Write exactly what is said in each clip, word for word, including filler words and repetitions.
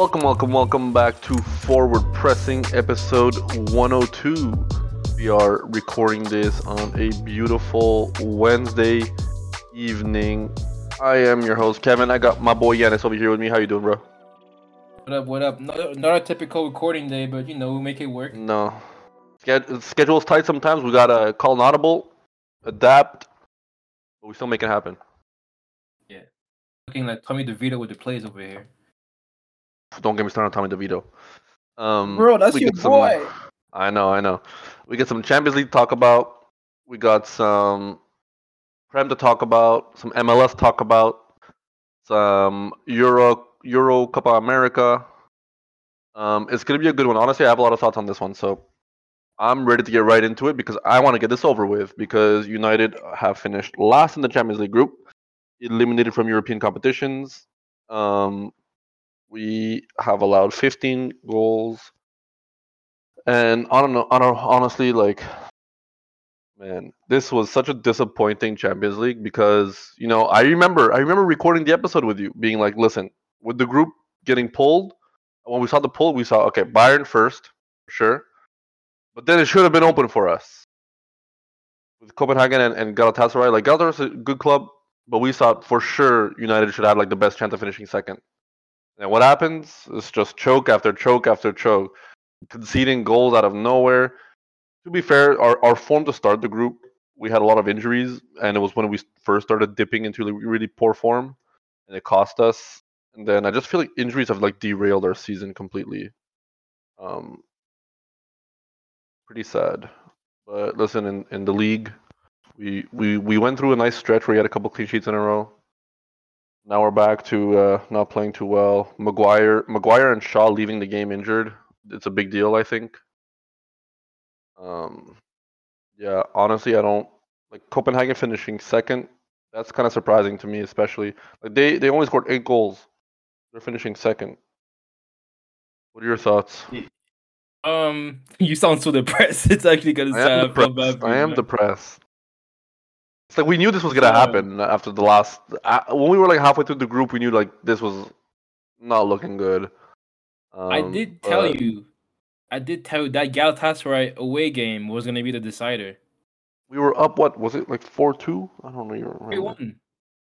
Welcome, welcome, welcome back to Forward Pressing episode one oh two. We are recording this on a beautiful Wednesday evening. I am your host, Kevin. I got my boy Yanis over here with me. How you doing, bro? What up, what up? Not, not a typical recording day, but you know, we'll make it work. No. Sched- schedule's tight sometimes. We gotta call an audible, adapt, but we still make it happen. Yeah. Looking like Tommy DeVito with the plays over here. Don't get me started on Tommy DeVito. Um, Bro, that's we your get some- boy. I know, I know. We get some Champions League to talk about. We got some Prem to talk about, some M L S talk about, some Euro Euro Copa America. Um, it's gonna be a good one. Honestly, I have a lot of thoughts on this one, so I'm ready to get right into it because I want to get this over with. Because United have finished last in the Champions League group, eliminated from European competitions. Um, we have allowed fifteen goals, and I don't know. I don't honestly like. Man, this was such a disappointing Champions League because you know I remember I remember recording the episode with you, being like, listen, with the group getting pulled, when we saw the pull, we saw okay, Bayern first, for sure, but then it should have been open for us with Copenhagen and, and Galatasaray. Like Galatasaray is a good club, but we thought for sure United should have like the best chance of finishing second. And what happens? It's just choke after choke after choke, conceding goals out of nowhere. To be fair, our, our form to start the group, we had a lot of injuries, and it was when we first started dipping into really, really poor form, and it cost us. And then I just feel like injuries have like derailed our season completely. Um, pretty sad. But listen, in, in the league, we, we we went through a nice stretch where we had a couple clean sheets in a row. Now we're back to uh, not playing too well. Maguire, Maguire and Shaw leaving the game injured. It's a big deal, I think. Um, Yeah, honestly, I don't like Copenhagen finishing second. That's kind of surprising to me, especially like they they only scored eight goals. They're finishing second. What are your thoughts? Um, you sound so depressed. It's actually gonna I sound am I feel bad depressed. for I you, am man. depressed. It's like we knew this was gonna Um, happen after the last. Uh, when we were like halfway through the group, we knew like this was not looking good. Um, I did tell but you, I did tell you that Galatasaray away game was gonna be the decider. we were up. What was it like four two? I don't even three remember. one.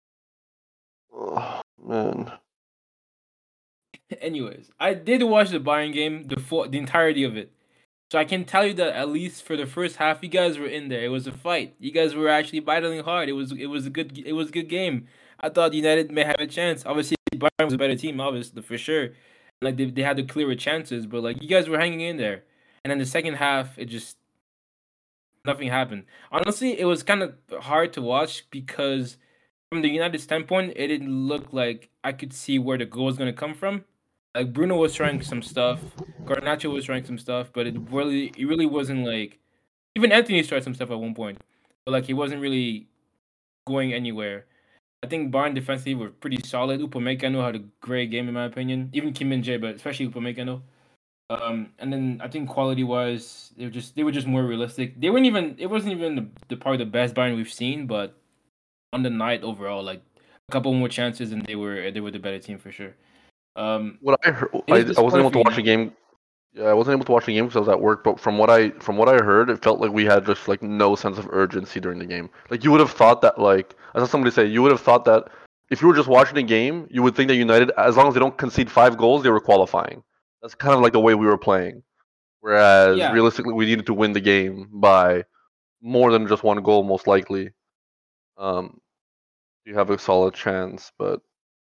Oh, man. Anyways, I did watch the Bayern game, the full, the entirety of it. So I can tell you that at least for the first half, you guys were in there. It was a fight. You guys were actually battling hard. It was it was a good it was a good game. I thought United may have a chance. Obviously, Bayern was a better team, obviously for sure. Like they they had the clearer chances, but like you guys were hanging in there. And then the second half, it just nothing happened. Honestly, it was kind of hard to watch because from the United standpoint, it didn't look like I could see where the goal was gonna come from. Like Bruno was trying some stuff, Garnacho was trying some stuff, but it really it really wasn't like even Anthony tried some stuff at one point, but like he wasn't really going anywhere. I think Bayern defensively were pretty solid. Upamecano had a great game in my opinion. Even Kim Min Jae, but especially Upamecano. Um, and then I think quality wise, they were just they were just more realistic. They weren't even it wasn't even the, the probably the best Bayern we've seen, but on the night overall, like a couple more chances and they were they were the better team for sure. Um, What I heard, it I, is I wasn't disappointing able for to watch the United. game. Yeah, I wasn't able to watch the game because I was at work. But from what I from what I heard, it felt like we had just like no sense of urgency during the game. Like you would have thought that like I saw somebody say you would have thought that if you were just watching the game, you would think that United, as long as they don't concede five goals, they were qualifying. That's kind of like the way we were playing. Whereas Yeah, realistically, we needed to win the game by more than just one goal, most likely. Um, you have a solid chance, but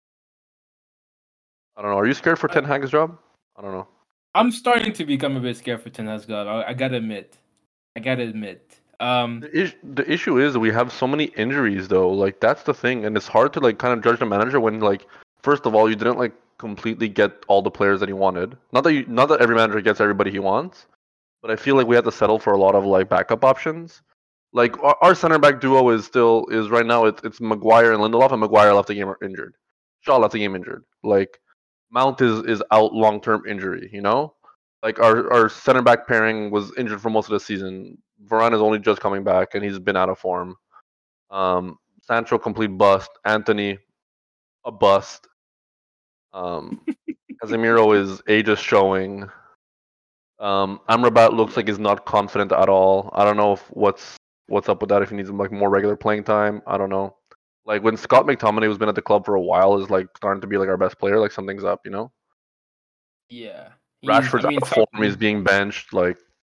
I don't know. Are you scared for I, Ten Hag's job? I don't know. I'm starting to become a bit scared for Ten Hag's God. I, I gotta admit, I gotta admit. Um, The, is- the issue is we have so many injuries though. Like that's the thing, and it's hard to like kind of judge the manager when like first of all you didn't like completely get all the players that he wanted. Not that you, not that every manager gets everybody he wants, but I feel like we had to settle for a lot of like backup options. Like our, our center back duo is still is right now it's it's Maguire and Lindelof, and Maguire left the game injured. Shaw left the game injured. Like Mount is is out long term injury. You know, like our our center back pairing was injured for most of the season. Varane is only just coming back, and he's been out of form. Um, Sancho complete bust. Anthony a bust. Um, Casemiro is age is showing. Um, Amrabat looks Yeah. like he's not confident at all. I don't know if what's what's up with that. If he needs like more regular playing time, I don't know. Like when Scott McTominay, who's been at the club for a while, is like starting to be like our best player. Like something's up, you know. Yeah. He's. I Rashford's out mean, of it's hard form. to He's do. being benched. Like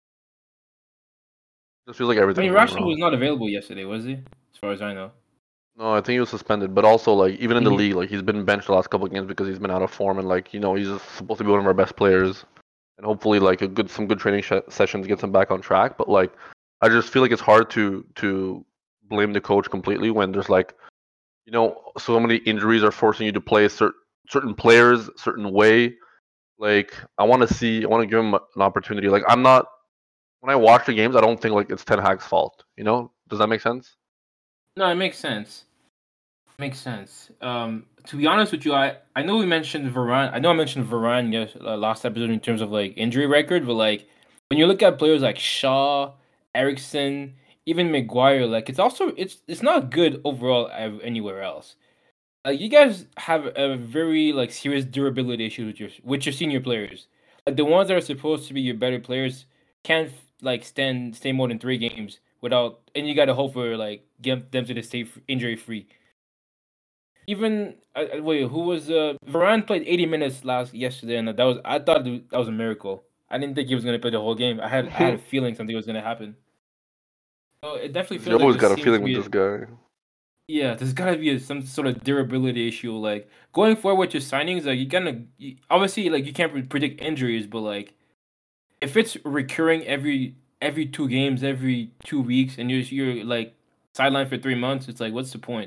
just feels like I everything's mean, going Rashford wrong. was not available yesterday, was he? As far as I know. No, I think he was suspended. But also like even in the Mhm. league, like he's been benched the last couple of games because he's been out of form and like you know he's just supposed to be one of our best players. And hopefully like a good some good training sh- sessions gets him back on track. But like I just feel like it's hard to to blame the coach completely when there's like you know so many injuries are forcing you to play certain certain players certain way. Like I want to see I want to give him an opportunity. Like I'm not when I watch the games, I don't think like it's Ten Hag's fault. You know, does that make sense? No, it makes sense. Makes sense. Um, to be honest with you, I, I know we mentioned Varane. I know I mentioned Varane yes, uh, last episode in terms of like injury record, but like when you look at players like Shaw, Ericsson, even Maguire, like it's also it's it's not good overall ev- anywhere else. Like you guys have a very like serious durability issue with your with your senior players. Like the ones that are supposed to be your better players can't like stand stay more than three games without, and you got to hope for like get them to stay injury free. Even uh, uh, wait, who was uh Varane played eighty minutes last yesterday, and that was I thought that was a miracle. I didn't think he was gonna play the whole game. I had I had a feeling something was gonna happen. So it definitely You feels like always there got a seems feeling to with be this a, guy. yeah, there's gotta be a, some sort of durability issue. Like going forward with your signings, like you gotta you, obviously like you can't pre- predict injuries, but like if it's recurring every every two games, every two weeks, and you're you're like sidelined for three months, it's like what's the point?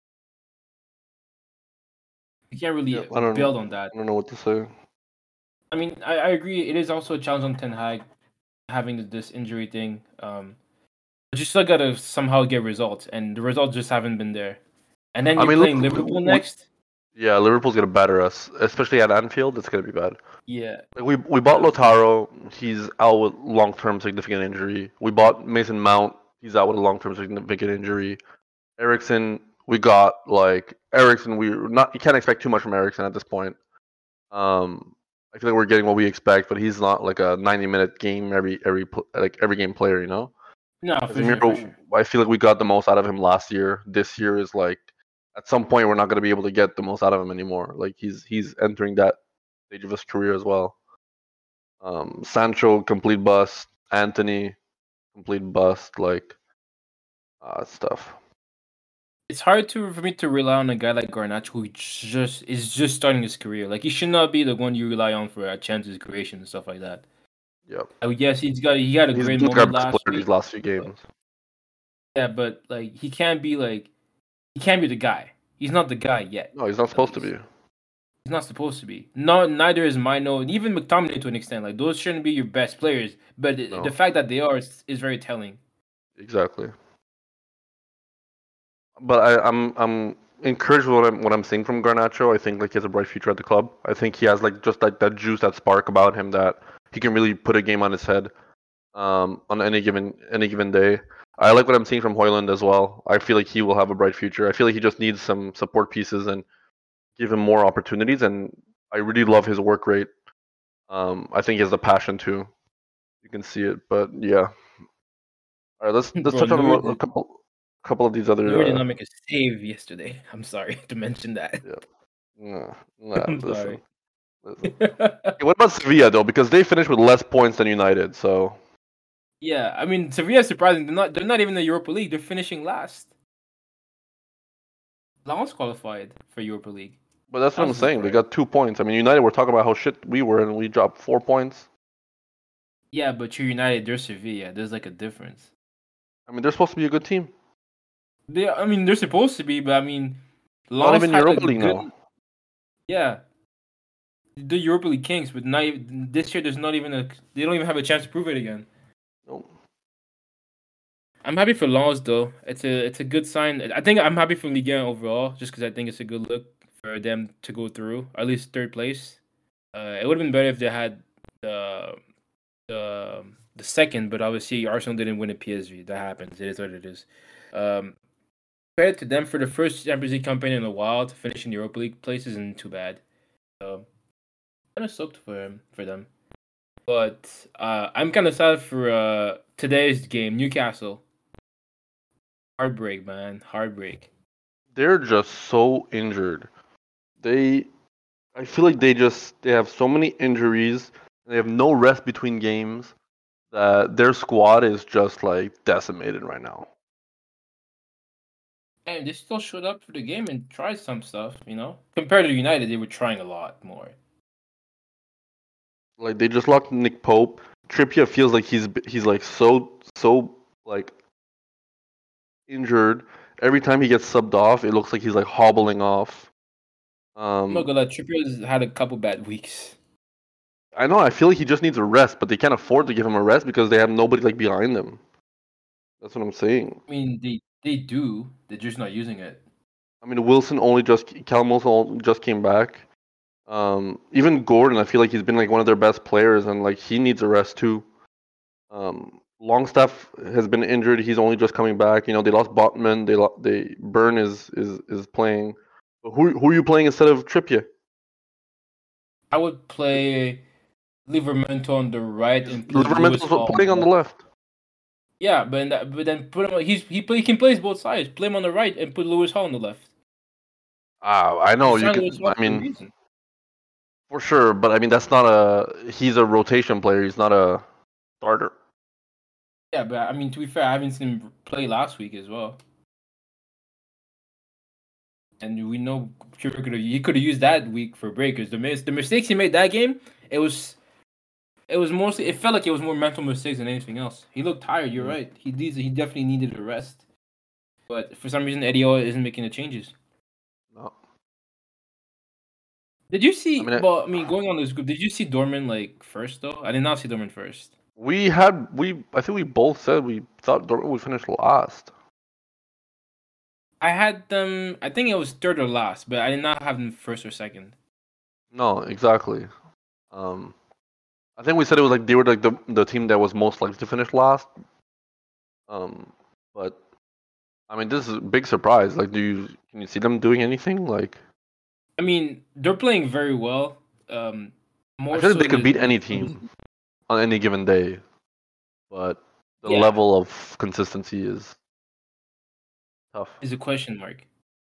You can't Yeah, really I don't build on that. I don't know what to say. I mean, I, I agree. It is also a challenge on Ten Hag having this injury thing. Um, but you still gotta somehow get results, and the results just haven't been there. And then I you're mean, look, playing Liverpool we, next. yeah, Liverpool's gonna batter us, especially at Anfield. It's gonna be bad. Yeah, Like we we bought yeah, Lotaro. He's out with long term significant injury. We bought Mason Mount. He's out with a long term significant injury. Ericsson, we got like Ericsson. We not you can't expect too much from Ericsson at this point. Um, I feel like we're getting what we expect, but he's not like a ninety minute game every every pl- like every game player, you know. no, for sure, for Casemiro, sure. I feel like we got the most out of him last year. This year is like at some point we're not going to be able to get the most out of him anymore. Like he's he's entering that stage of his career as well. Um, Sancho complete bust. Anthony complete bust. Like uh, stuff. It's hard to for me to rely on a guy like Garnacho who just is just starting his career. Like he should not be the one you rely on for uh, chances creation and stuff like that. Yep. Oh yes, he's got he had a He's great been like our moment best last player these week. last few But, games. yeah, but like he can't be like he can't be the guy. He's not the guy yet, No, he's not at supposed to least. be. He's not supposed to be. No, neither is Mino, and even McTominay to an extent. Like those shouldn't be your best players, but the the No, fact that they are is, is very telling. exactly. But I, I'm I'm encouraged with what I'm what I'm seeing from Garnacho. I think like he has a bright future at the club. I think he has like just like that juice, that spark about him that he can really put a game on his head um, on any given any given day. I like what I'm seeing from Hoyland as well. I feel like he will have a bright future. I feel like he just needs some support pieces and give him more opportunities. And I really love his work rate. Um, I think he has the passion too. You can see it. But yeah. All right, let's let's Bro, touch on Neuer a, a did, couple couple of these other. Neuer did Uh, not make a save yesterday. I'm sorry to mention that. yeah. Nah, nah. I'm Listen, sorry. listen. Okay, what about Sevilla though? Because they finished with less points than United. So, Yeah, I mean Sevilla is surprising. They're not they're not even in the Europa League. They're finishing last. Lens qualified for Europa League. but that's what I'm Lens is saying. They great. got two points. I mean, United. We're talking about how shit we were, and we dropped four points. Yeah, but you're United. They're Sevilla. There's like a difference. I mean, they're supposed to be a good team. They, I mean, they're supposed to be, but I mean, Not Lens even had a Europa League good. now. Yeah, the Europa League kings, but not even, this year. There's not even a. They don't even have a chance to prove it again. No. I'm happy for Lens though. It's a it's a good sign. I think I'm happy for Ligue one overall, just because I think it's a good look for them to go through at least third place. Uh, it would have been better if they had the the the second, but obviously Arsenal didn't win at P S G. That happens. It is what it is. Um, Credit to them for the first Champions League campaign in a while to finish in the Europa League place isn't too bad. So Kind of stoked for him for them, but uh, I'm kind of sad for uh, today's game, Newcastle. Heartbreak, man, heartbreak. They're just so injured. They, I feel like they just they have so many injuries. They have no rest between games. That their squad is just like decimated right now. And they still showed up for the game and tried some stuff, you know. Compared to United, they were trying a lot more. Like they just locked Nick Pope. Trippier feels like he's he's like so so like injured. Every time he gets subbed off, it looks like he's like hobbling off. I'm not Um, gonna lie, Trippier's had a couple bad weeks. I know. I feel like he just needs a rest, but they can't afford to give him a rest because they have nobody like behind them. That's what I'm saying. I mean, they they do. They're just not using it. I mean, Wilson only just Callum Wilson only just came back. Um, even Gordon, I feel like he's been like one of their best players, and like he needs a rest too. Um, Longstaff has been injured. He's only just coming back. You know, they lost Botman. They lo- they Burn is is is playing. But who who are you playing instead of Trippier? I would play Livermento on the right and put Lewis Livermore's Hall on playing the on the left. left. Yeah, but that, but then put him. On, he's he play he can plays both sides. Play him on the right and put Lewis Hall on the left. Ah, I know You you signed Lewis could. Hall I for a mean, reason. for sure. But I mean, that's not a. He's a rotation player. He's not a starter. Yeah, but I mean, to be fair, I haven't seen him play last week as well. And we know Trippier could have he could have used that week for breakers. The mis- the mistakes he made that game, it was it was mostly it felt like it was more mental mistakes than anything else. He looked tired. You're Mhm. right. He needs he definitely needed a rest. But for some reason, Eddie Howe isn't making the changes. No, Did you I see? mean, Well, I mean, going on this group, did you see Dorman like first though? I did not see Dorman first. we had we. I think we both said we thought Dortmund would finish last. I had them. I think it was third or last, but I did not have them first or second. No, exactly. Um, I think we said it was like they were like the the team that was most likely to finish last. Um, but I mean, this is a big surprise. Like, do you can you see them doing anything? Like, I mean, they're playing very well. Um, I more feel like so they could beat than any team on any given day, but the yeah level of consistency is tough. is a question mark.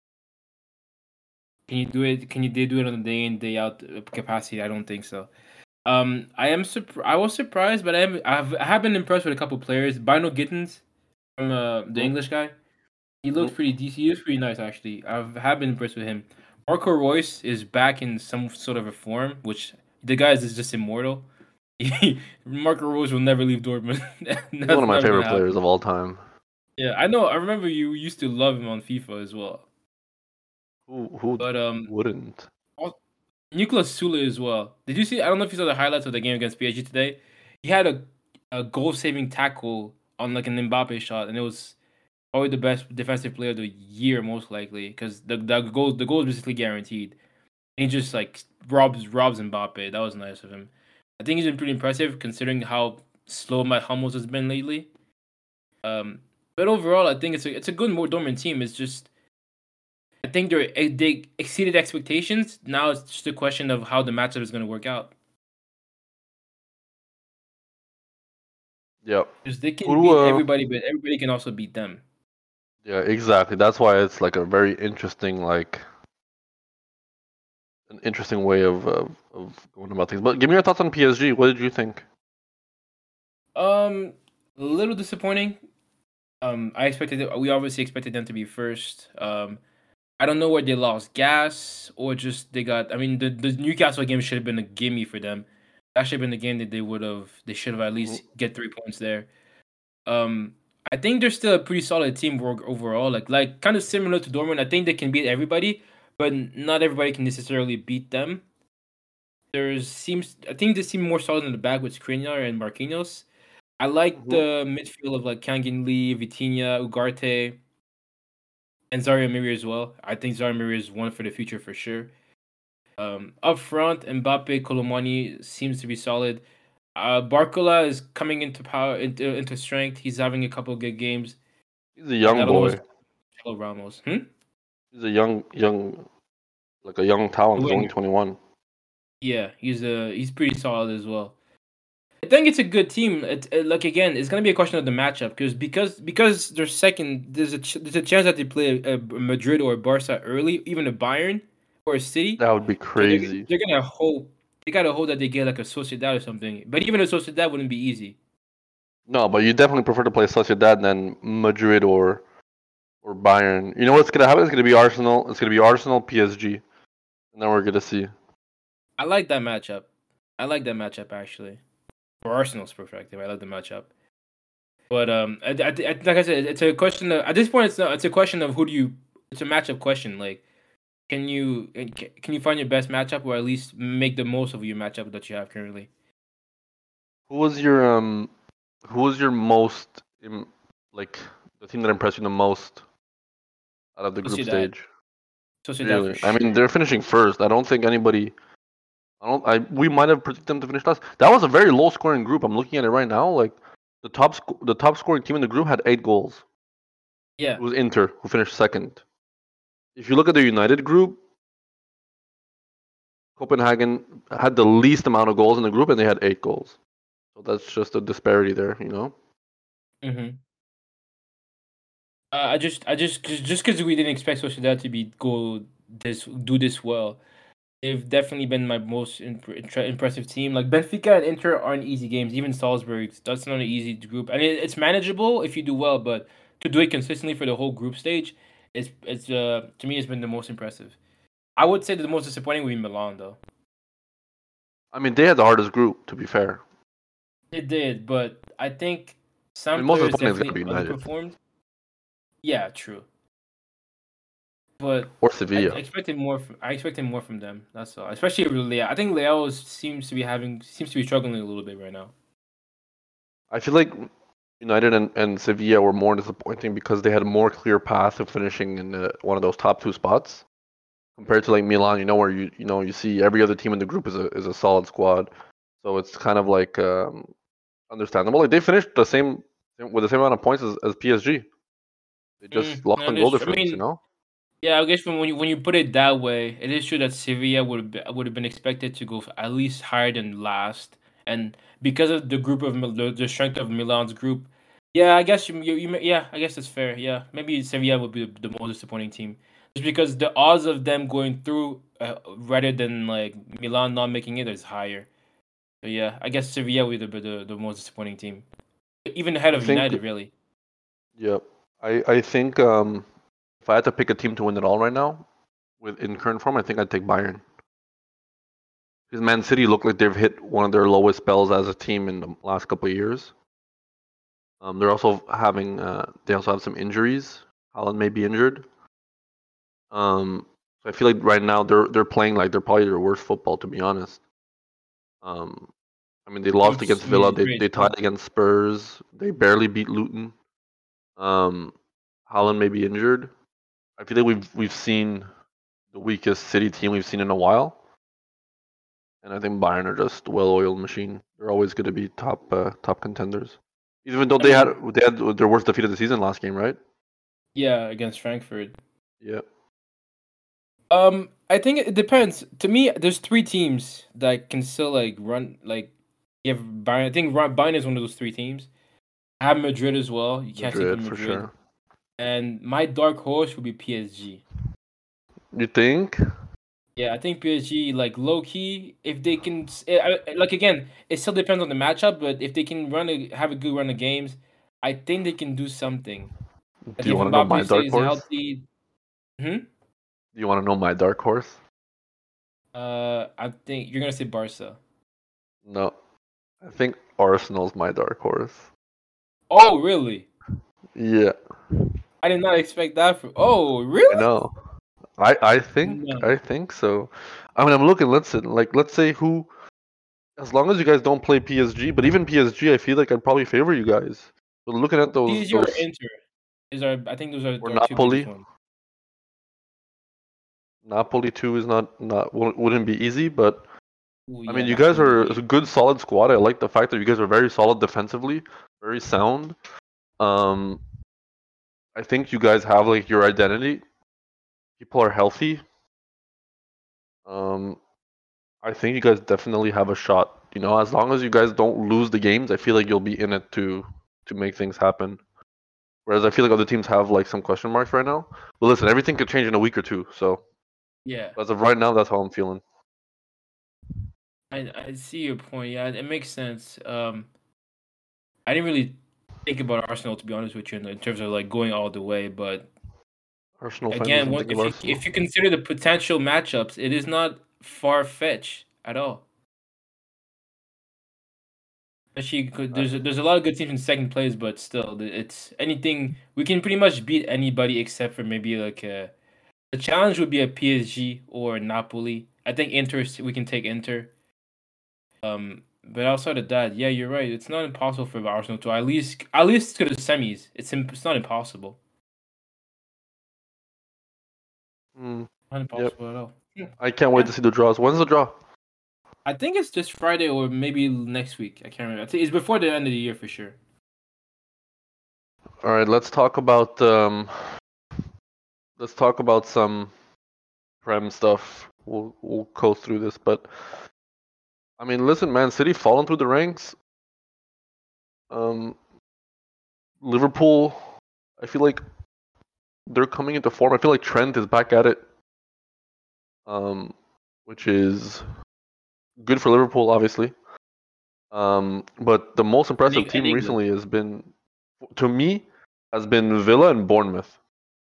Can you do it? Can you they do it on a day in day out uh, capacity? I don't think so. Um, I am surprised. I was surprised, but I am. I've, I have been impressed with a couple players. Bino Gittins, from uh, the Mhm, English guy. He mhm. looked pretty decent. He was pretty nice actually. I've have been impressed with him. Marco Royce is back in some sort of a form, which the guy is just immortal. Marco Royce will never leave Dortmund. He's one That's of my never gonna favorite players happen. of all time. Yeah, I know. I remember you used to love him on FIFA as well. Who who But um, wouldn't? al- Nicolas Sule as well. Did you see? I don't know if you saw the highlights of the game against P S G today. He had a a goal saving tackle on like an Mbappe shot, and it was probably the best defensive player of the year, most likely, because the the goal the goal is basically guaranteed. And he just like robs robs Mbappe. That was nice of him. I think he's been pretty impressive considering how slow Matt Hummels has been lately. Um, but overall, I think it's a it's a good more Dortmund team. It's just I think they are they exceeded expectations. Now it's just a question of how the matchup is going to work out. Yep. Because they can Who? beat Uh, everybody, but everybody can also beat them. yeah, exactly. That's why it's like a very interesting, like an interesting way of of, of going about things. But give me your thoughts on P S G. What did you think? Um, a little disappointing. Um, I expected it, we obviously expected them to be first. Um, I don't know where they lost gas or just they got. I mean, the the Newcastle game should have been a gimme for them. That should have been the game that they would have. They should have at Mhm. least get three points there. Um, I think they're still a pretty solid team work overall. Like like kind of similar to Dortmund. I think they can beat everybody, but not everybody can necessarily beat them. There seems I think they seem more solid in the back with Skriniar and Marquinhos. I like Mhm. the midfield of like Kangin Lee, Vitinha, Ugarte, and Zaire Emery as well. I think Zaire Emery is one for the future for sure. Um, up front, Mbappe, Colomani seems to be solid. Uh, Barcola is coming into power into, into strength. He's having a couple of good games, He's a and I young don't know what's boy. Marcelo Ramos. Hmm? He's a young young like a young talent. The He's only winger. twenty one. Yeah, he's a he's pretty solid as well. I think it's a good team. It, it- like again, it's gonna be a question of the matchup because because because they're second. There's a ch- there's a chance that they play a, a Madrid or a Barca early, even a Bayern or a City. That would be So they're crazy. they're gonna hope they gotta hope that they get like a Sociedad or something. But even a Sociedad wouldn't be easy. No, but you definitely prefer to play Sociedad than Madrid or or Bayern. You know what's gonna happen? It's gonna be Arsenal. It's gonna be Arsenal, P S G, and then we're gonna see. I like that matchup. I like that matchup actually. For Arsenal's perspective, I like the matchup. But um, I, I, I, like I said, it's a question of at this point, it's not, it's a question of who do you. It's a matchup question. Like, can you can you find your best matchup or at least make the most of your matchup that you have currently? Who was your um? Who was your most im- like the team that impressed you the most out of the group Sociedad, stage? Sociedad for Really? I mean, sure. they're finishing first. I don't think anybody. I don't. I we might have predicted them to finish last. That was a very low scoring group. I'm looking at it right now. Like the top sc- the top scoring team in the group had eight goals. Yeah, It was Inter who finished second. If you look at the United group, Copenhagen had the least amount of goals in the group, and they had eight goals. So that's just a disparity there, you know. hmm uh, I just I just cause, just because we didn't expect Sociedad to be go this do this well. They've definitely been my most imp- intre- impressive team. Like Benfica and Inter aren't easy games. Even Salzburg, that's not an easy group. I mean, it's manageable if you do well, but to do it consistently for the whole group stage, it's it's uh to me it's been the most impressive. I would say that the most disappointing would be Milan, though. I mean, they had the hardest group, to be fair. It did, but I think I some mean, most players disappointing is gonna definitely be United underperformed. Yeah, true. But or I Sevilla. expected more. From, I expected more from them. That's all. Especially with Leao. I think Leao is- seems to be having seems to be struggling a little bit right now. I feel like United and, and Sevilla were more disappointing because they had a more clear path of finishing in the, one of those top two spots compared to like Milan. You know where you you know you see every other team in the group is a is a solid squad, so it's kind of like um, understandable. Like they finished the same with the same amount of points as, as P S G. They just Mm, lost no, on goal that's true. I difference. You mean, know. yeah, I guess when when you when you put it that way, it is true that Sevilla would have would have been expected to go at least higher than last, and because of the group of Mil- the, the strength of Milan's group, yeah, I guess you, you you may- yeah, I guess that's fair. Yeah, maybe Sevilla would be the, the most disappointing team, just because the odds of them going through uh, rather than like Milan not making it is higher. So yeah, I guess Sevilla would be the, the the most disappointing team, even ahead I of think. United, really. Yep. I I think um, if I had to pick a team to win it all right now, with in current form, I think I'd take Bayern. Because Man City look like they've hit one of their lowest spells as a team in the last couple of years. Um, they're also having uh, they also have some injuries. Haaland may be injured. Um, so I feel like right now they're they're playing like they're probably their worst football, to be honest. Um, I mean they lost Which against I mean Villa. is They great. they tied against Spurs. They barely beat Luton. Um, Haaland may be injured. I feel like we've we've seen the weakest City team we've seen in a while. And I think Bayern are just well-oiled machine. They're always going to be top uh, top contenders, even though I they had mean, they had their worst defeat of the season last game, right? yeah, against Frankfurt. Yeah, Um, I think it depends. To me, there's three teams that can still like run like you have Bayern. I think Ri- Bayern is one of those three teams. I have Madrid as well. You can't sleep Madrid on for Madrid. sure. And my dark horse would be P S G. You think? Yeah, I think P S G like low key if they can s- eh, I- I- like again it still depends on the matchup, but if they can run a have a good run of games, I think they can do something. Do Like you if want to know my Mbappe dark stays horse? healthy, hmm? Do you want to know my dark horse? Uh, I think you're gonna say Barca. No, I think Arsenal's my dark horse. Oh, really? Yeah, I did not expect that from. Oh, I really? know. I I think No. I think so. I mean, I'm looking. Listen, like let's say who. As long as you guys don't play P S G, but even P S G, I feel like I'd probably favor you guys. But looking at those P S G or those Inter is our. I think those are or our two biggest Napoli, ones. Napoli too is not not wou- wouldn't be easy, but Oh I yeah, mean you guys are a Napoli. good solid squad. I like the fact that you guys are very solid defensively, very sound. Um, I think you guys have like your identity. People are healthy. Um, I think you guys definitely have a shot. You know, as long as you guys don't lose the games, I feel like you'll be in it to to make things happen. Whereas I feel like other teams have like some question marks right now. But listen, everything could change in a week or two. So Yeah, as of right now, that's how I'm feeling. I I see your point. Yeah, it makes sense. Um, I didn't really think about Arsenal, to be honest with you, in, in terms of like going all the way. But Arsenal fan again, doesn't what think of if you Arsenal. if you consider the potential matchups, it is not far fetched at all. Especially 'cause I, there's a, there's a lot of good teams in second place, but still, the- it's anything we can pretty much beat anybody except for maybe like a the challenge would be a P S G or Napoli. I think Inter we can take Inter. Um, but outside of that, yeah, you're right. It's not impossible for Arsenal to at least at least to the semis. It's im- it's not impossible. mm, Not yep. impossible at all. Yeah. I can't wait Yeah. to see the draws. When's the draw? I think it's just Friday or maybe next week. I can't remember. I think it's before the end of the year for sure. All right, let's talk about um, let's talk about some Prem stuff. We'll we'll go through this, but I mean, listen, Man City falling through the ranks. Um, Liverpool, I feel like they're coming into form. I feel like Trent is back at it, um, which is good for Liverpool, obviously. Um, but the most And, impressive Eng- and team England. recently has been, to me, has been Villa and Bournemouth.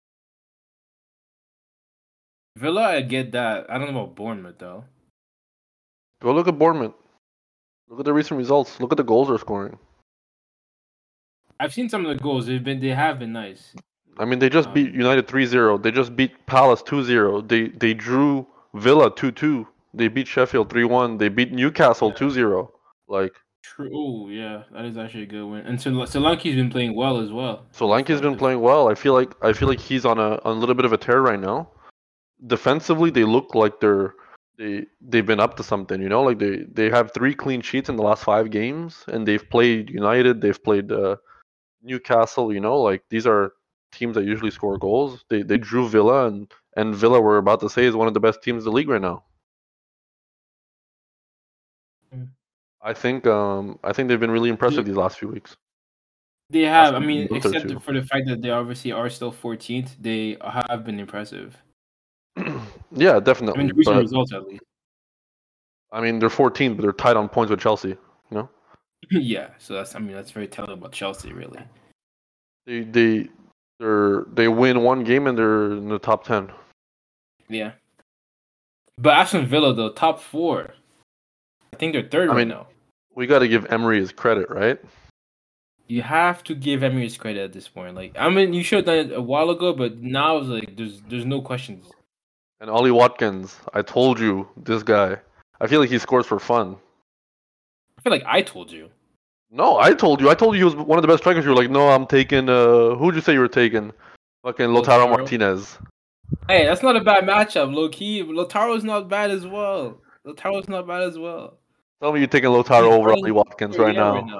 Villa, I get that. I don't know about Bournemouth though. Go look at Bournemouth. Look at the recent results. Look at the goals they're scoring. I've seen some of the goals. They've been they have been nice. I mean, they just beat Um, United three zero. They just beat Palace two zero. They they drew Villa two two. They beat Sheffield three one. They beat Newcastle yeah. two zero. Like, True. Oh, yeah, that is actually a good win. And Sol- Solanke's been playing well as well in the Solanke's front. been The, playing well. I feel like I feel like he's on a on a little bit of a tear right now. Defensively, they look like they're they they've been up to something. You know, like they they have three clean sheets in the last five games, and they've played United. They've played uh, Newcastle. You know, like these are teams that usually score goals. They they drew Villa, and and Villa, we're about to say, is one of the best teams in the league right now. Mm. I think um I think they've been really impressive they, these last few weeks, they last have. I mean, month or except two. for the fact that they obviously are still fourteenth, they have been impressive. Yeah, I mean, definitely. the recent But results at least. I mean, they're fourteen, but they're tied on points with Chelsea. You know, Yeah, so that's. I mean, that's very telling about Chelsea, really. they they they're they win one game and they're in the top ten. Yeah, but Aston Villa, though, top four. I think they're third I right mean, now. we got to give Emery his credit, right? You have to give Emirates credit at this point. Like, I mean, you should have done it a while ago, but now it's like there's there's no questions. And Ollie Watkins, I told you this guy. I feel like he scores for fun. I feel like I told you. No, I told you. I told you he was one of the best strikers. You were like, no, I'm taking. Uh, who'd you say you were taking? Fucking Lautaro Lautaro. Martinez. Hey, that's not a bad matchup, low key. Lautaro's not bad as well. Lautaro's not bad as well. Tell me you're taking Lautaro He's over Ollie playing Watkins right Serie A right now. now.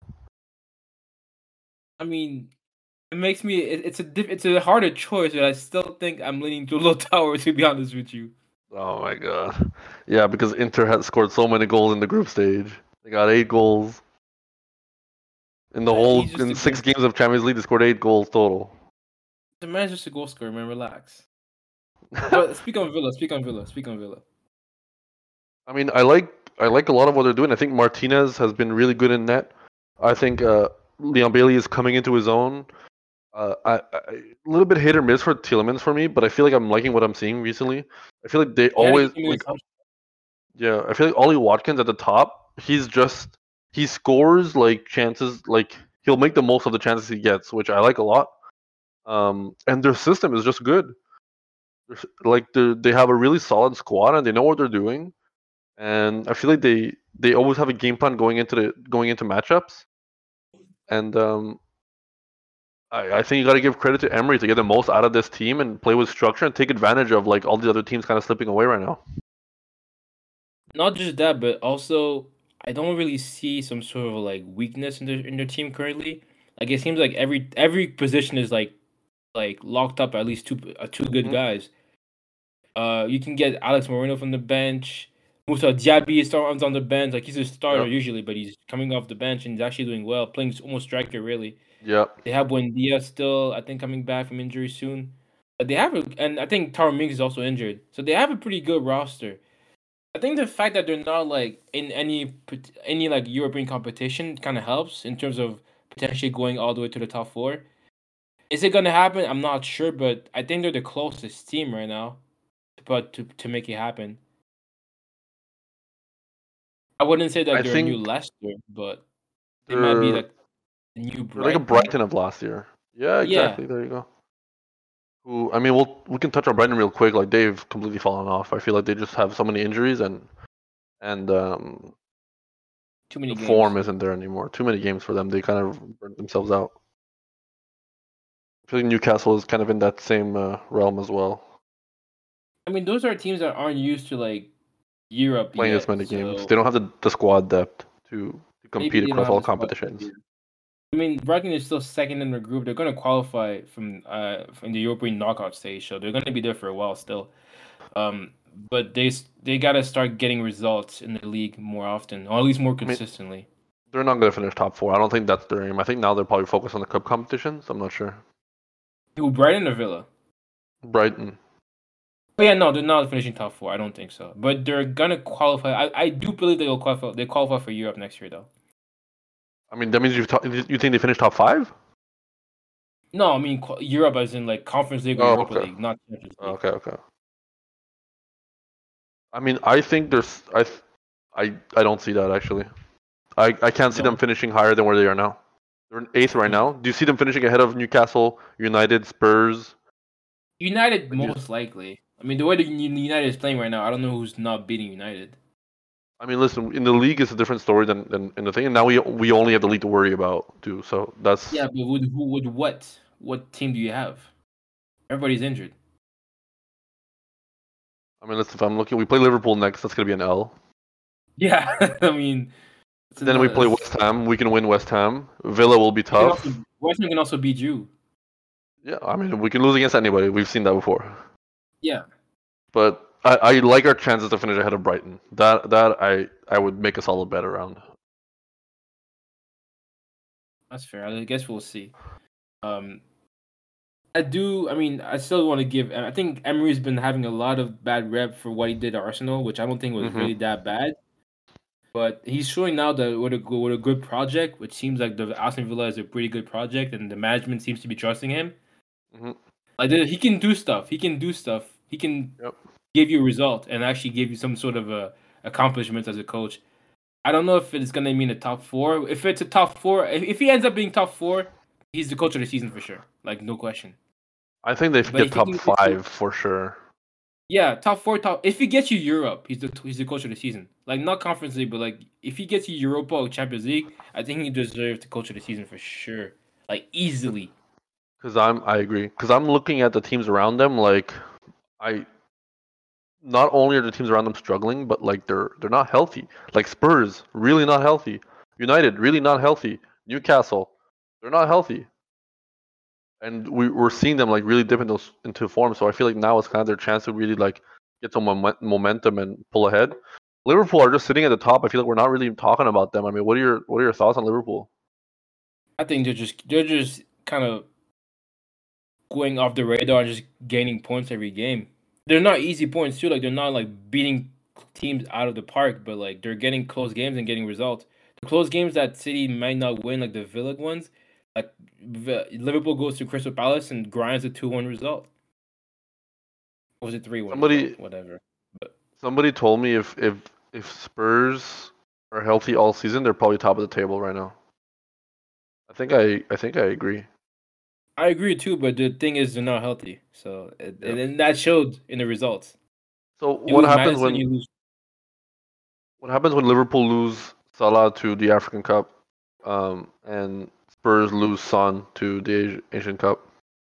I mean, it makes me. It, it's a diff, it's a harder choice, but I still think I'm leaning to Lautaro. To be honest with you. Oh my god. Yeah, because Inter had scored so many goals in the group stage. They got eight goals in the Uh, whole he's just in a goal. six games of Champions League. They scored eight goals total. The man's just a goal scorer, man. Relax. But speak on Villa. Speak on Villa. Speak on Villa. I mean, I like I like a lot of what they're doing. I think Martinez has been really good in net. I think uh, Leon Bailey is coming into his own. Uh, I, I, a little bit hit or miss for Tielemans for me, but I feel like I'm liking what I'm seeing recently. I feel like they He had a always game like against Hull. yeah. I feel like Ollie Watkins at the top. He's just he scores like chances like he'll make the most of the chances he gets, which I like a lot. Um, and their system is just good. There's- Like they they have a really solid squad and they know what they're doing. And I feel like they they always have a game plan going into the going into matchups. And um, I, I think you got to give credit to Emery to get the most out of this team and play with structure and take advantage of like all the other teams kind of slipping away right now. Not just that, but also I don't really see some sort of like weakness in their in their team currently. Like it seems like every every position is like like locked up at least two uh, two good Hmm. guys. Uh, you can get Alex Moreno from the bench. Musa Diaby is starting on the bench. Like he's a starter Yep. usually, but he's coming off the bench and he's actually doing well, playing almost striker really. Yep. They have Buendia still, I think, coming back from injury soon. But they have a, and I think Taro Mings is also injured, so they have a pretty good roster. I think the fact that they're not like in any pot- any like European competition kind of helps in terms of potentially going all the way to the top four. Is it gonna happen? I'm not sure, but I think they're the closest team right now, but to to make it happen. I wouldn't say I that they're a new think Leicester, but they might be they're like a new they're like a Brighton. Brighton of last year. Yeah, Yeah, exactly. There you go. Who I mean, we'll we can touch on Brighton real quick. Like they've completely fallen off. I feel like they just have so many injuries and and um, too the many form games. isn't there anymore. Too many games for them. They kind of burnt themselves out. I feel like Newcastle is kind of in that same uh, realm as well, I mean, those are teams that aren't used to like Europe playing this yet, many games. so They don't have the, the squad depth to, to maybe compete they don't across have all the squad depth competitions. here. I mean, Brighton is still second in the group. They're going to qualify from uh from the European knockout stage, so they're going to be there for a while still. Um, but they s- they got to start getting results in the league more often, or at least more I mean, consistently. they're not going to finish top four. I don't think that's their aim. I think now they're probably focused on the cup competitions. I'm not sure. Who, Brighton or Villa? Brighton. Oh yeah, no, they're not finishing top four. I don't think so. But they're gonna qualify. I, I do believe they'll qualify. They qualify for Europe next year, though. I mean, that means you you think they finish top five? No, I mean qu- Europe as in like Conference League or Oh, Europa okay. League, not Champions League. Okay, okay. I mean, I think there's I th- I I don't see that actually. I I can't You see them don't? finishing higher than where they are now. They're in eighth right Hmm. now. Do you see them finishing ahead of Newcastle, United, Spurs? United Like, do you, most likely. I mean, the way the Uni- United is playing right now, I don't know who's not beating United. I mean, listen, in the league it's a different story than, than in the thing, and now we we only have the league to worry about too. So Yeah, that's. but with who? With what? What team do you have? Everybody's injured. I mean, listen, if I'm looking, we play Liverpool next. That's gonna be an L. Yeah, I mean, it's Then we another. play It's, West Ham. We can win West Ham. Villa will be they can also tough. West Ham can also beat you. Yeah, I mean, we can lose against anybody. We've seen that before. Yeah, But I, I like our chances to finish ahead of Brighton. That that I I would make a solid bet around. that's fair. I guess we'll see. Um, I do. I mean, I still want to give. I think Emery's been having a lot of bad rep for what he did at Arsenal, which I don't think was really Hmm. that bad. But he's showing now that with a with a good project, which seems like the Aston Villa is a pretty good project, and the management seems to be trusting him. Hmm. Like the- he can do stuff. He can do stuff. He can Yep. give you a result and actually give you some sort of a accomplishment as a coach. I don't know if it's gonna mean a top four. If it's a top four, if, if he ends up being top four, he's the coach of the season for sure. Like no question. I think they should But get if he top can get you, five for sure. yeah, top four, top. If he gets you Europe, he's the he's the coach of the season. Like not Conference League, but like if he gets you Europa or Champions League, I think he deserves the coach of the season for sure. Like easily. Because I'm I agree. Because I'm looking at the teams around them. Like I not only are the teams around them struggling, but like they're they're not healthy. Like Spurs, really not healthy. United, really not healthy. Newcastle, they're not healthy. And we, we're seeing them like really dip into, into form. So I feel like now it's kind of their chance to really like get some momen- momentum and pull ahead. Liverpool are just sitting at the top. I feel like we're not really talking about them. I mean, what are your what are your thoughts on Liverpool? I think they're just they're just kind of going off the radar and just gaining points every game. They're not easy points too. Like they're not like beating teams out of the park, but like they're getting close games and getting results. The close games that City might not win, like the Villa ones, like V- Liverpool goes to Crystal Palace and grinds a two one result. Or was it three one result? Somebody Whatever. But somebody told me if if if Spurs are healthy all season, they're probably top of the table right now. I think I I think I agree. I agree too. But the thing is, they're not healthy. So and, Yeah. and that showed in the results. So You what lose happens Madison, when you lose. what happens when Liverpool lose Salah to the African Cup, um, and Spurs lose Son to the Asi- Asian Cup?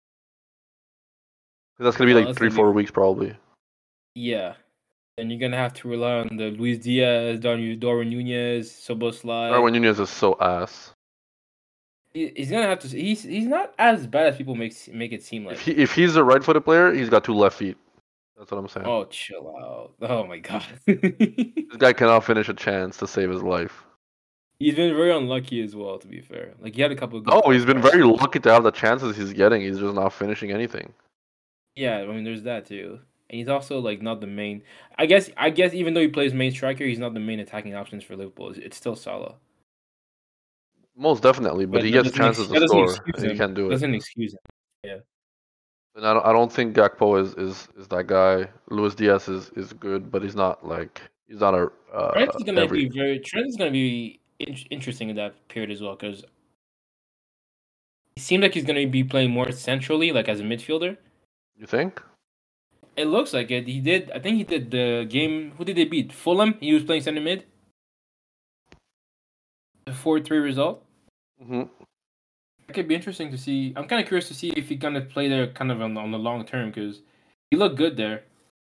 'Cause that's gonna be Well, like that's three gonna be four weeks probably. yeah. And you're gonna have to rely on the Luis Diaz, Darwin Darwin Nunez, Soboslai. Darwin Nunez is so ass. He, he's gonna have to. He's he's not as bad as people make make it seem If like. he if he's a right-footed player, he's got two left feet. That's what I'm saying. Oh, chill out. Oh my god. This guy cannot finish a chance to save his life. He's been very unlucky as well, to be fair. Like he had a couple of good Oh, he's calls, been right? very lucky to have the chances he's getting. He's just not finishing anything. Yeah, I mean, there's that too. And he's also like not the main. I guess. I guess even though he plays main striker, he's not the main attacking options for Liverpool. It's, it's still Salah, Most definitely, but but he that gets doesn't ex- chances to that doesn't score, excuse and he him. can't do it. Doesn't excuse him. Yeah. And I don't, I don't think Gakpo is, is, is that guy. Luis Diaz is, is good, but he's not like he's not a Trent uh, is gonna every. be very. Trent is gonna be in- interesting in that period as well because it seems like he's gonna be playing more centrally, like as a midfielder. You think? It looks like it. He did. I think he did the game. Who did they beat? Fulham. He was playing center mid. The four three result. hmm It could be interesting to see. I'm kind of curious to see if he's gonna play there, kind of on, on the long term, because he looked good there.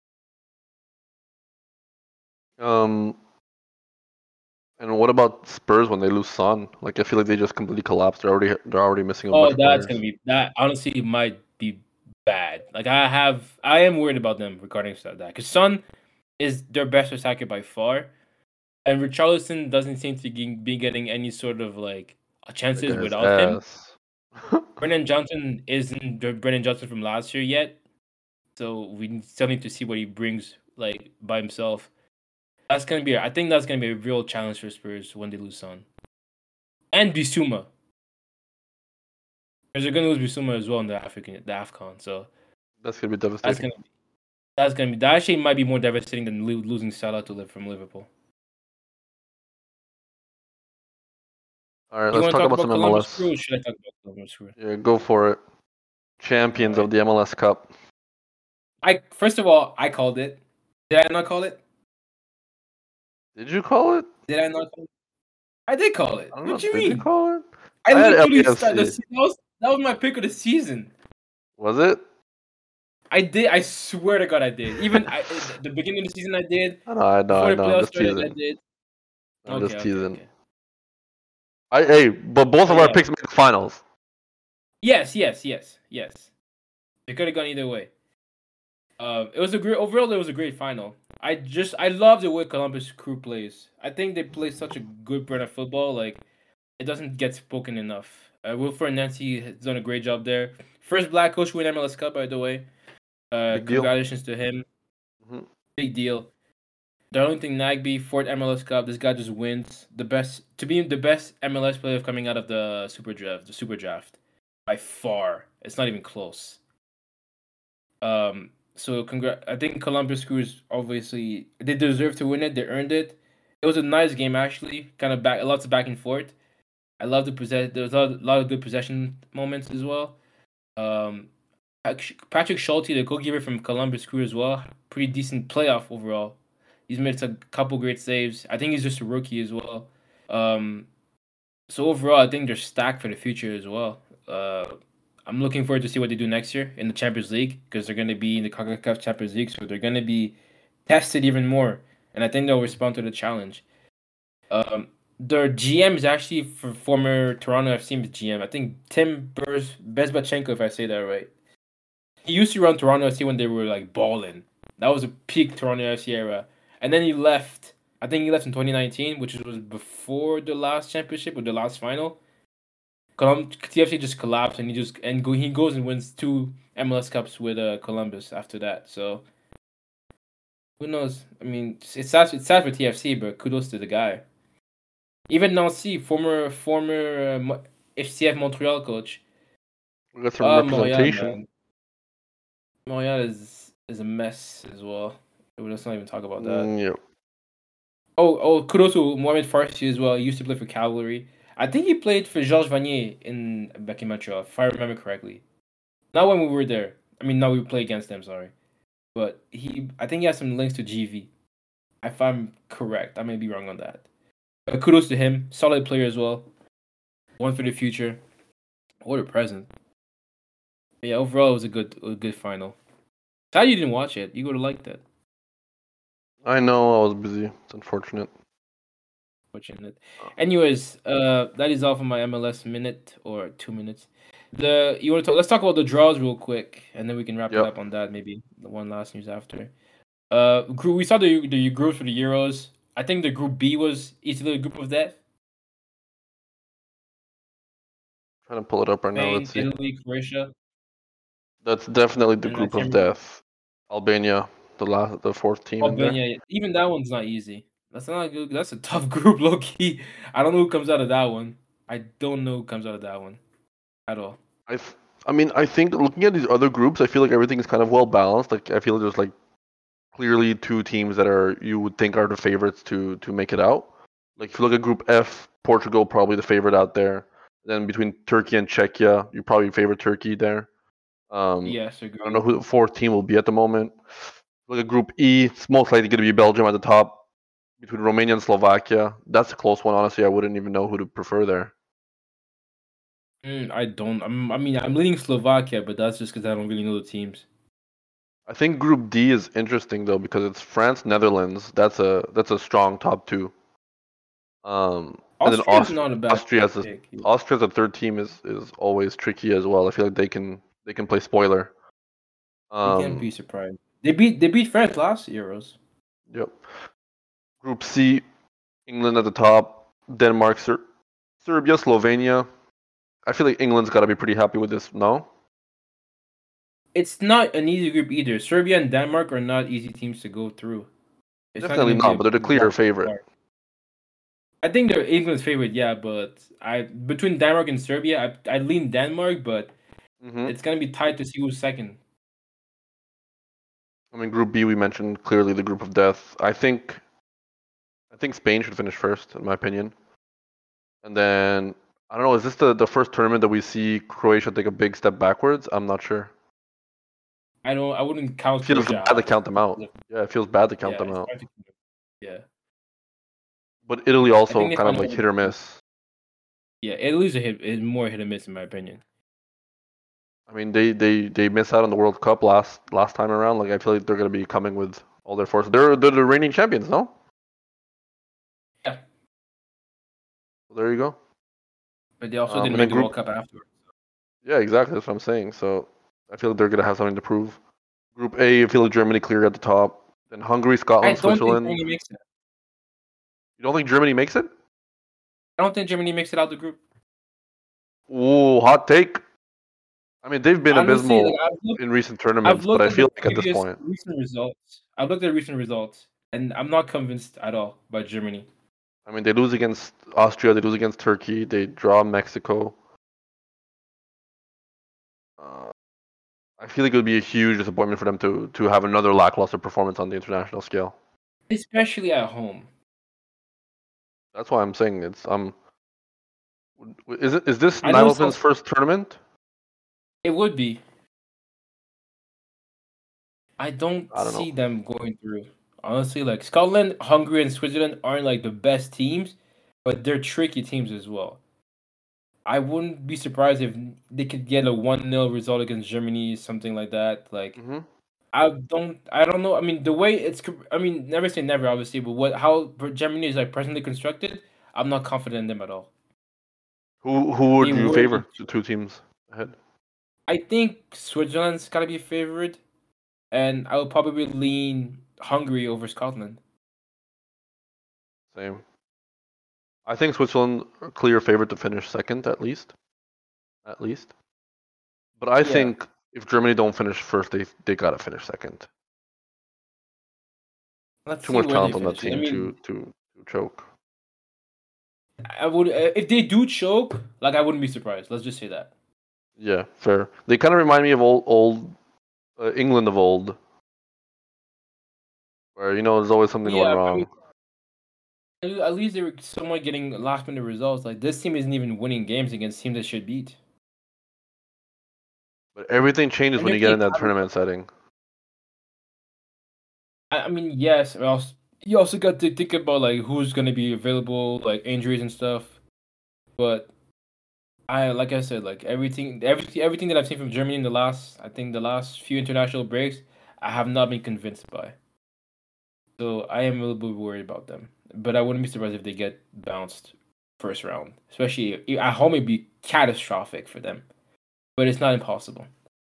Um, and what about Spurs when they lose Son? Like I feel like they just completely collapsed. They're already they're already missing a bunch Oh, of that's players. gonna be that. Honestly, might be bad. Like I have, I am worried about them regarding that because Son is their best attacker by far, and Richarlison doesn't seem to ge- be getting any sort of like That chances guy's without him. ass. Brennan Johnson isn't the Brennan Johnson from last year yet, so we still need to see what he brings like by himself. That's gonna be. I think that's gonna be a real challenge for Spurs when they lose Son and Bissouma. Because they're gonna lose Bissouma as well in the African the Afcon. So That's gonna be that's devastating. gonna be that's gonna be that actually might be more devastating than lo- losing Salah to live from Liverpool. All right, You let's want to talk talk about about some Columbus M L S. Crew? Or should I talk about Columbus Crew? Yeah, go for it. All Champions of right. the M L S Cup. I first of all I called it. Did I not call it? Did you call it? Did I not call it? I did call it. I don't What know. do you Did you mean? call it? I I had literally started the L A F C. se- that was that was my pick of the season. Was it? I did. I swear to God, I did. Even I, at the beginning of the season, I did. I know, I know, Before I the know. I'm playoffs just started, I teasing. did. I'm Okay, just okay, teasing. okay. I hey, but both But of our yeah, picks made the finals. yes, yes, yes, yes. It could have gone either way. Uh, it was a great overall. It was a great final. I just I love the way Columbus Crew plays. I think they play such a good brand of football. Like it doesn't get spoken enough. Uh, Wilfred Nancy has done a great job there. First black coach to win M L S Cup, by the way. Uh, Big deal. congratulations to him. hmm Big deal. Darlington Nagby, fourth M L S Cup. This guy just wins the best to be the best M L S player coming out of the Super Draft. The Super Draft, by far. It's not even close. Um. So congr- I think Columbus Crews obviously they deserve to win it. They earned it. It was a nice game actually. Kind of back, lots of back and forth. I love the possess. There was a lot, a lot of good possession moments as well. Um, Patrick Patrick Schulte, the goalkeeper from Columbus Crew as well, pretty decent playoff overall. He's made a couple great saves. I think he's just a rookie as well. Um, so overall, I think they're stacked for the future as well. Uh, I'm looking forward to see what they do next year in the Champions League because they're going to be in the CONCACAF Champions League, so they're going to be tested even more, and I think they'll respond to the challenge. Um, their G M is actually for former Toronto F C G M. I think Tim Bez- Bezbatchenko, if I say that right. He used to run Toronto F C when they were like balling. That was a peak Toronto F C era, and then he left. I think he left in twenty nineteen, which was before the last championship or the last final. Colum- T F C just collapsed, and he just and go, he goes and wins two M L S Cups with uh, Columbus after that. So who knows? I mean, it's sad. It's sad for T F C, but kudos to the guy. Even Nancy, former former uh, Mo- F C F Montreal coach. We got some Ah, Montreal, representation. man. Montreal is is a mess as well. Let's not even talk about that. Mm, yeah. Oh, oh, kudos to Mohamed Farsi as well. He used to play for Cavalry. I think he played for Georges Vanier in back in Montreal, if I remember correctly. Not when we were there. I mean, not we played against them. Sorry, but he. I think he has some links to G V. If I'm correct, I may be wrong on that. But kudos to him. Solid player as well. One for the future. What a present. But yeah, overall it was a good, a good final. Sad you didn't watch it. You would have liked it. I know I was busy. It's unfortunate. Watching it. Anyways, uh, that is all for my M L S minute or two minutes. The you want to talk? Let's talk about the draws real quick, and then we can wrap it Yep. up on that. Maybe the one last news after. Uh, group. We saw the the groups for the Euros. I think the group B was easily a group of death. Trying to pull it up right now. Spain, Let's see. Italy, Croatia, That's definitely the and I group of can't remember death. Albania, the last, the fourth team in there. Albania. Even that one's not easy. That's not a good. That's a tough group, low key. I don't know who comes out of that one. I don't know who comes out of that one at all. I, th- I mean, I think looking at these other groups, I feel like everything is kind of well balanced. Like I feel like there's like clearly two teams that are you would think are the favorites to to make it out. Like if you look at Group F, Portugal probably the favorite out there. Then between Turkey and Czechia, you probably favor Turkey there. Um, Yes, I don't agreed. know who the fourth team will be at the moment. Look at Group E, it's most likely going to be Belgium at the top. Between Romania and Slovakia, that's a close one. Honestly, I wouldn't even know who to prefer there. Mm, I don't. I'm, I mean, I'm leaning Slovakia, but that's just because I don't really know the teams. I think Group D is interesting though because it's France, Netherlands. That's a that's a strong top two. Um, and then Austria's Austria, not a bad Austria as a pick. Austria as a third team is is always tricky as well. I feel like they can they can play spoiler. You can't be Um, surprised. They beat they beat France last Euros. yep. Group C, England at the top, Denmark, Ser- Serbia, Slovenia. I feel like England's got to be pretty happy with this. No, It's not an easy group either. Serbia and Denmark are not easy teams to go through. It's not definitely going to be not. a But they're the clear walk in the favorite. park. I think they're England's favorite, yeah, but I between Denmark and Serbia, I I lean Denmark, but hmm it's gonna be tight to see who's second. I mean, Group B we mentioned clearly the group of death. I think I think Spain should finish first, in my opinion. And then I don't know. Is this the the first tournament that we see Croatia take a big step backwards? I'm not sure. I don't. I wouldn't It count feels Croatia bad to out. count them out. Yeah, it feels bad to count Yeah, them it's out. hard to. Yeah, But Italy I also think they kind of find like hit or miss. Yeah, Italy's a hit. Is more hit and miss in my opinion. I mean, they they they miss out on the World Cup last last time around. Like I feel like they're gonna be coming with all their force. They're they're the reigning champions, no? Yeah, So there you go. but they also Um, didn't and then make the group, World Cup afterwards. yeah, exactly. That's what I'm saying. So I feel like they're gonna have something to prove. Group A, I feel like Germany clear at the top. Then Hungary, I Scotland, don't think Switzerland. Germany makes it. You don't think Germany makes it? I don't think Germany makes it out the group. Ooh, hot take. I mean, they've been Honestly, like abysmal I've looked, in recent I've tournaments, but looked I at the feel like at this previous point, recent results. I've looked at recent results, and I'm not convinced at all by Germany. I mean, they lose against Austria, they lose against Turkey, they draw Mexico. Uh, I feel like it would be a huge disappointment for them to to have another lackluster performance on the international scale. Especially at home. That's why I'm saying it's um. w- Is it is this I know it's Nagelsmann's also, first tournament? it would be. I don't I don't know. see them going through. Honestly, like Scotland, Hungary, and Switzerland aren't like the best teams, but they're tricky teams as well. I wouldn't be surprised if they could get a one nil result against Germany, something like that. Like hmm I don't, I don't know. I mean, the way it's, co- I mean, never say never, obviously, but what how Germany is like presently constructed, I'm not confident in them at all. Who who would They you were, favor? The two teams ahead. I think Switzerland's gotta be favored, and I would probably lean Hungary over Scotland. Same. I think Switzerland are clear favorite to finish second at least. At least. But I Yeah, think if Germany don't finish first, they they gotta finish second. let's Too see much where they talent on that finish. I team to mean, to to choke. I would uh, if they do choke, like I wouldn't be surprised. Let's just say that. Yeah, fair. They kind of remind me of old old uh, England of old, where you know there's always something going Yeah, I mean, wrong. at at least they were somewhat getting last minute results. Like this team isn't even winning games against teams that should beat. But everything changes And when they're you get playing in that Paris. tournament setting. I I mean, yes. I also, you also got to think about like who's gonna be available, like injuries and stuff. But I, like I said, like everything, everything, everything that I've seen from Germany in the last, I think the last few international breaks, I have not been convinced by. So I am a little bit worried about them. But I wouldn't be surprised if they get bounced first round, especially at home. It'd be catastrophic for them. but it's not impossible.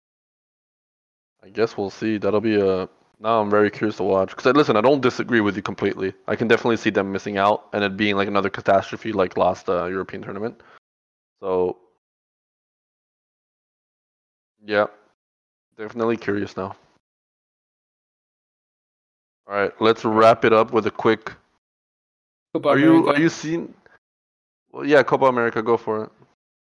I guess we'll see. That'll be a. Now I'm very curious to watch. Because listen, I don't disagree with you completely. I can definitely see them missing out and it being like another catastrophe like last uh, European tournament. So yeah, definitely curious now. All right, let's wrap it up with a quick. Copa Are you America. are you seeing? Well, yeah, Copa America. Go for it.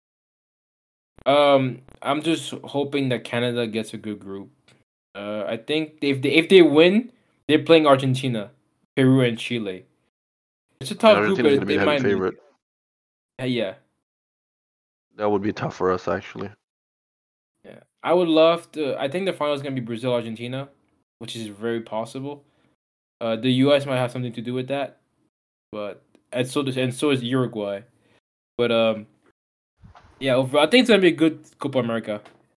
Um, I'm just hoping that Canada gets a good group. Uh, I think if they if they win, they're playing Argentina, Peru, and Chile. It's a I mean, tough group, Argentina's but gonna be they the heavy might make favorite. it. Yeah, That would be tough for us actually. yeah. I would love to. I think the final is gonna be Brazil Argentina, which is very possible. Uh, the U S might have something to do with that, but and so does and so is Uruguay. But um, yeah, overall, I think it's gonna be a good Copa America.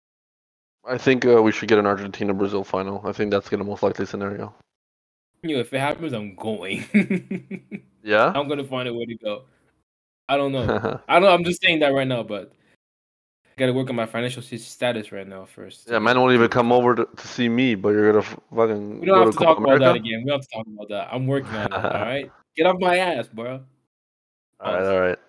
I think uh, we should get an Argentina Brazil final. I think that's gonna most likely scenario. You know, if it happens, I'm going. Yeah. I'm gonna find a way to go. I don't know. I don't. I'm just saying that right now, but I gotta work on my financial s- status right now first. To Yeah, man get won't even to come come. over to, to see me, but you're gonna f- We fucking don't go have to to Copa talk about that America. again. We don't have to talk about that. I'm working on it. All right. Get off my ass, bro. All right, Pause. all right,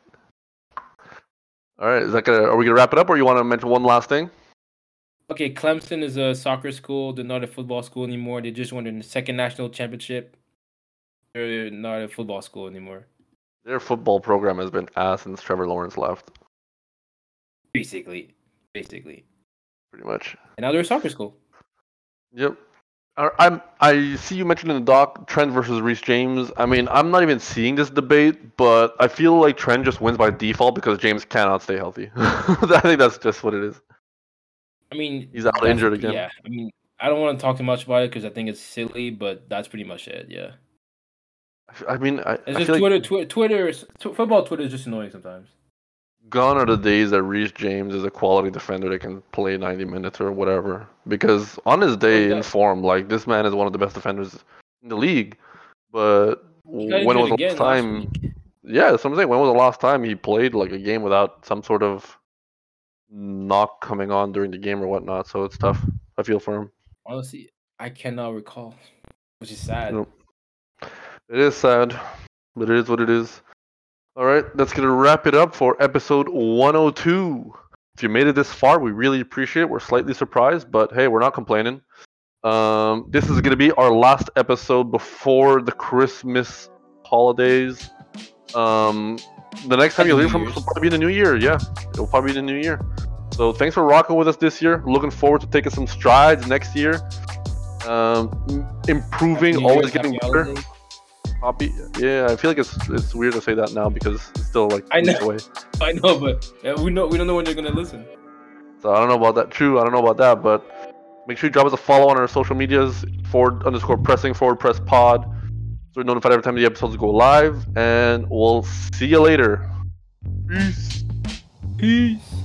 all right. Is that gonna? Are we gonna wrap it up, or you want to mention one last thing? Okay, Clemson is a soccer school. They're not a football school anymore. They just won their second national championship. They're not a football school anymore. Their football program has been ass since Trevor Lawrence left, Basically, basically. pretty much. And now they're a soccer school. Yep. I- I'm. I see you mentioned in the doc Trent versus Reece James. I mean, I'm not even seeing this debate, but I feel like Trent just wins by default because James cannot stay healthy. I think that's just what it is. I mean, He's out that's injured again. yeah. I mean, I don't want to talk too much about it because I think it's silly, but that's pretty much it. Yeah. I f- I mean, I, It's I just feel Twitter. like Twi- Twitter. is- tw- football Twitter is just annoying sometimes. gone are the days that Reece James is a quality defender that can play ninety minutes or whatever. Because on his Well, day he in got form, like this man is one of the best defenders in the league. But he got when injured was the last again last time? week. Yeah, that's what I'm saying. When was the last time he played like a game without some sort of knock coming on during the game or whatnot? So it's tough. I feel for him. Honestly, I cannot recall, which is You sad. know, it is sad, but it is what it is. All right, that's gonna wrap it up for episode one oh two. If you made it this far, we really appreciate it. We're slightly surprised, but hey, we're not complaining. Um, this is gonna be our last episode before the Christmas holidays. Um, the next time At you'll the hear New from us Year's. will probably be in the new year. Yeah, it'll probably be the new year. So thanks for rocking with us this year. Looking forward to taking some strides next year. Um, improving, Happy New always Year's, getting happy better. holidays. Copy. Yeah, I feel like it's it's weird to say that now because it's still like I know. weeks away. I know, but uh, we know we don't know when they're gonna listen. So I don't know about that. True, I don't know about that, but make sure you drop us a follow on our social medias. Forward underscore pressing forward press pod. So you're notified every time the episodes go live, and we'll see you later. Peace. Peace.